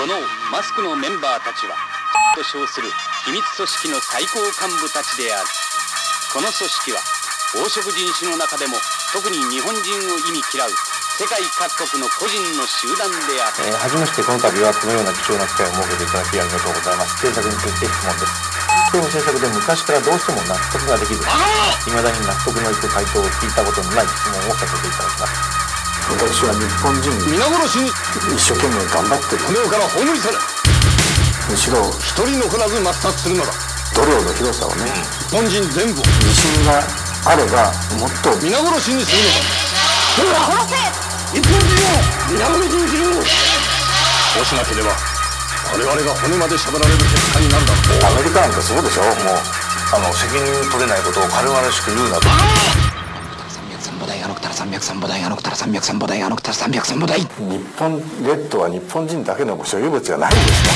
このマスクのメンバーたちはと称する秘密組織の最高幹部たちである。この組織は黄色人種の中でも特に日本人を意味嫌う世界各国の個人の集団である。 はじめまして。この度はこのような貴重な機会を設けていただきありがとうございます。政策について質問です。今日の政策で昔からどうしても納得ができず、未だに納得のいく回答を聞いたことのない質問をさせていただきます。 私は日本人皆殺しに一生懸命頑張ってる。 この世から葬り去れ。 むしろ一人残らず抹殺するのだ。 度量の広さをね、 日本人全部自信があればもっと皆殺しにするのだ。ほら殺せ。日本人を皆殺しにする。そうしなければ我々が骨までしゃぶられる結果になるだろう。 アメリカなんかそうでしょ。もう責任取れないことを軽々しく言うなと。 日本列島は日本人だけの所有物じゃないんですから。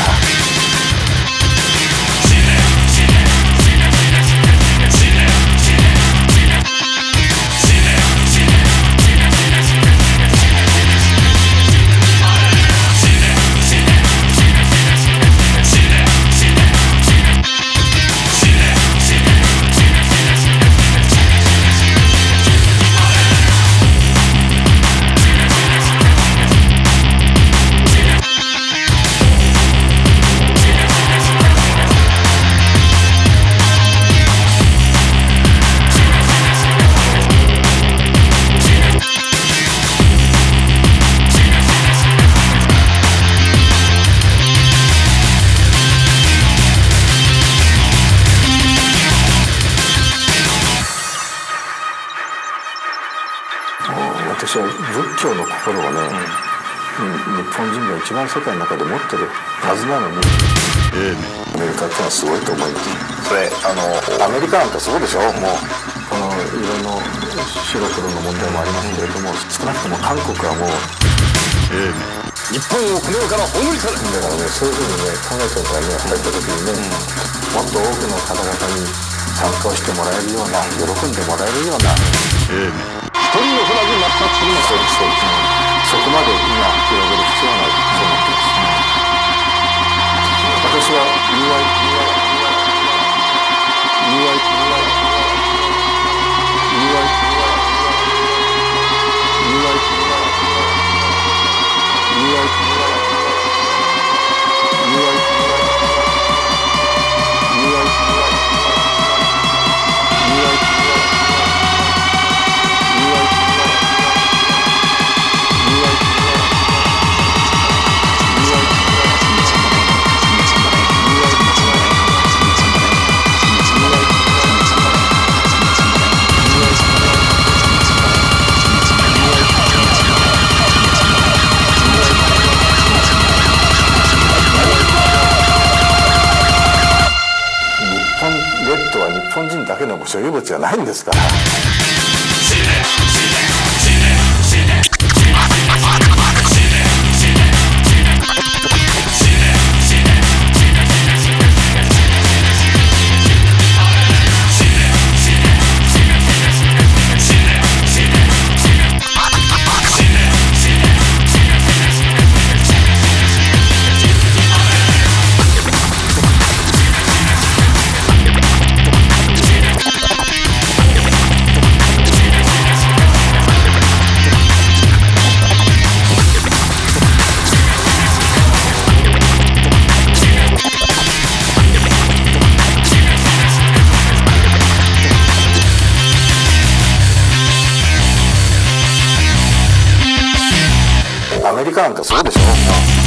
私は仏教の心をね、日本人が一番世界の中で持ってるはずなのに、アメリカってのはすごいと思います。 それアメリカなんかそうでしょ。もうこの色の白黒の問題もありますけれども、少なくとも韓国はもう、 日本をこの世から葬り去れ。 だからね、そういうふうにね考えてるからね、入った時にね、もっと多くの方々に参加をしてもらえるような、喜んでもらえるような、 一人残らず抹殺するのだ。 そうですそうです、そこまで今広げる必要はないと思ってます。私は日本人だけの所有物じゃないんですから。アメリカなんかそうでしょ。